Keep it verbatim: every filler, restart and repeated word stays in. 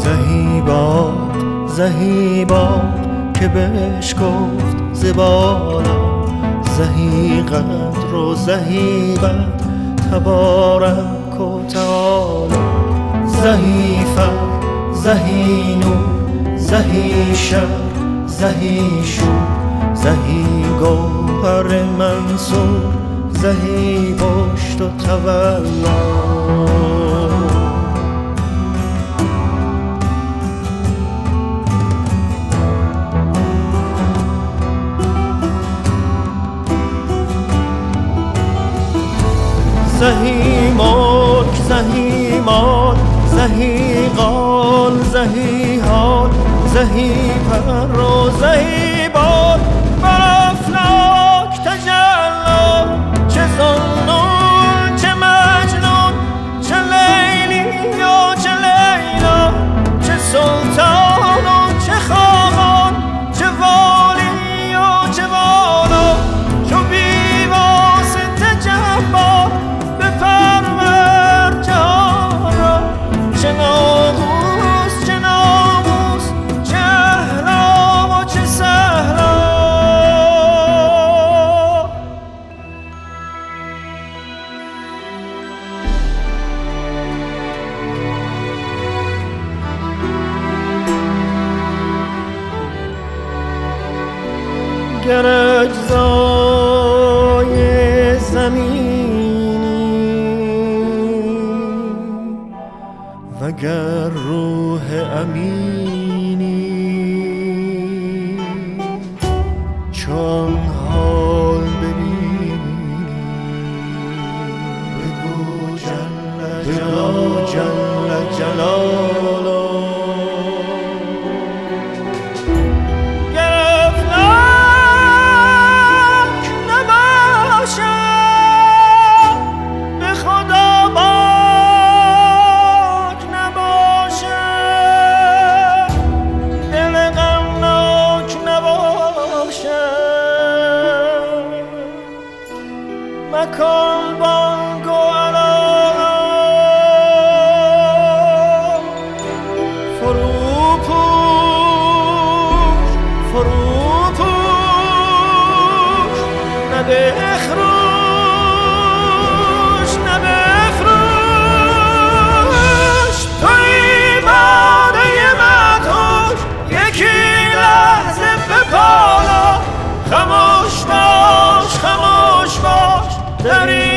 زهی باغ زهی باغ که بهش گفت زبالا، زهی قدر و زهی بد تبارک و تعالی. زهی فر زهی نور زهی شر زهی شور، زهی گوهر منصور زهی پشت و تولا. زهی ملک زهی مال زهی قال زهی حال، زهی پر و زهی بال بر افلاک تجلی. چه ذوالنون چه مجنون، چه لیلی و چه لیلا، چه سلطان و چه خاقان، چه والی و چه والا. چو بی واسطه جبار بپرور جهان را، چه ناموس چه ناموس، چه اهلا و چه سهلا. گر اجزای زمینی وگر روح امینی، چون حال ببینی بگو جل جلاله، جل جلاله. مکن بانگ و علالا، فرو پوش فرو پوش، نه بخروش نه بفروش. توی باده مدهوش یکی لحظه بپالا، خموش باش خموش باش در این